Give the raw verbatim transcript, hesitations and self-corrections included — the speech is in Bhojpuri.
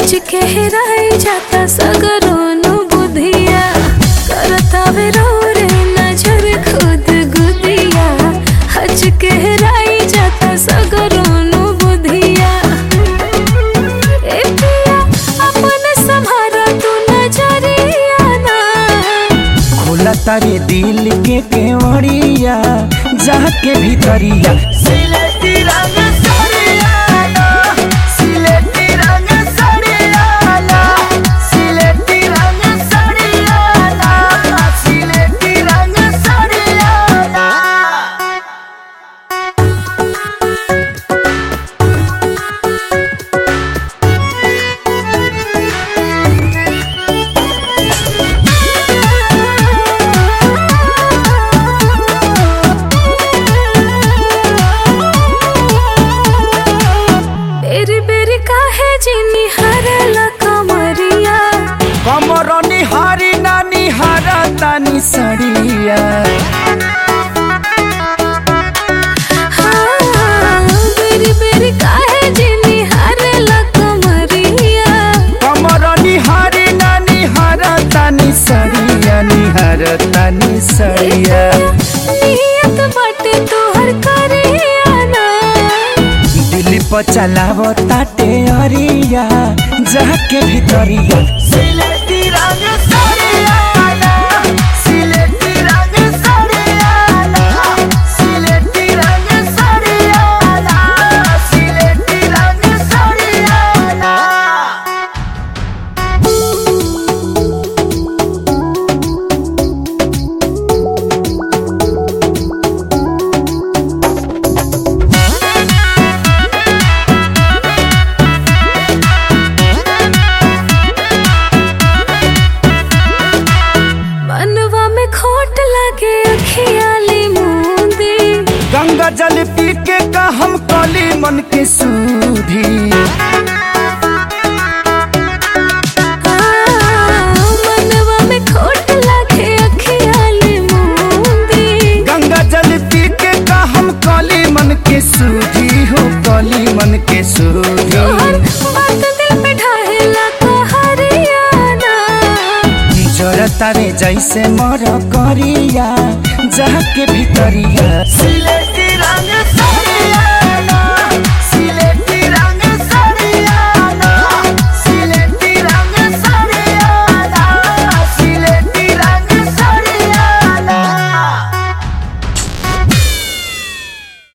हज के हेराई जाता सगरोनु बुधिया करता वे रो रे नजर खुद गुदिया हज के हेराई जाता सगरोनु बुधिया ए पिया अपने संभारा तू नजरिया ना खोला तारे दिल के केवड़िया जाके भीतरिया सिलेटी रंग सरिया ला, सिलेटी रंग सरिया ला, सिलेटी रंग सरिया ला, सिलेटी रंग सरिया ला। बेरी बेरी काहे जिनी हरला कमरिया कमर निहारी ना निहारा तानी सड़िया हाँ, बेरी बेरी काहे जिनी हरला कमरिया कमर निहारी ना निहारा तानी सड़िया निहारा तानी सड़िया नियत बाटे तोहर करिया ना दिल पर चलाव ताटे अरिया जाके भीतरिया सिलेटी रंग सरिया ला, सिलेटी रंग सरिया ला, सिलेटी रंग सरिया ला, सिलेटी रंग सरिया ला। मनवा में खोट लगे अखियाली मूंदी गंगा जल पी के का हम कली मन के सूधी हाँ, मनवा में खोट लगे अखियाली मूंदी गंगा जल पी के का हम कली मन के सूधी हो कली मन के सूधी तोहर बात दिल पे ढाहेला कहरियाना जरता रे जैसे मर करिया जाके भीतरिया सिले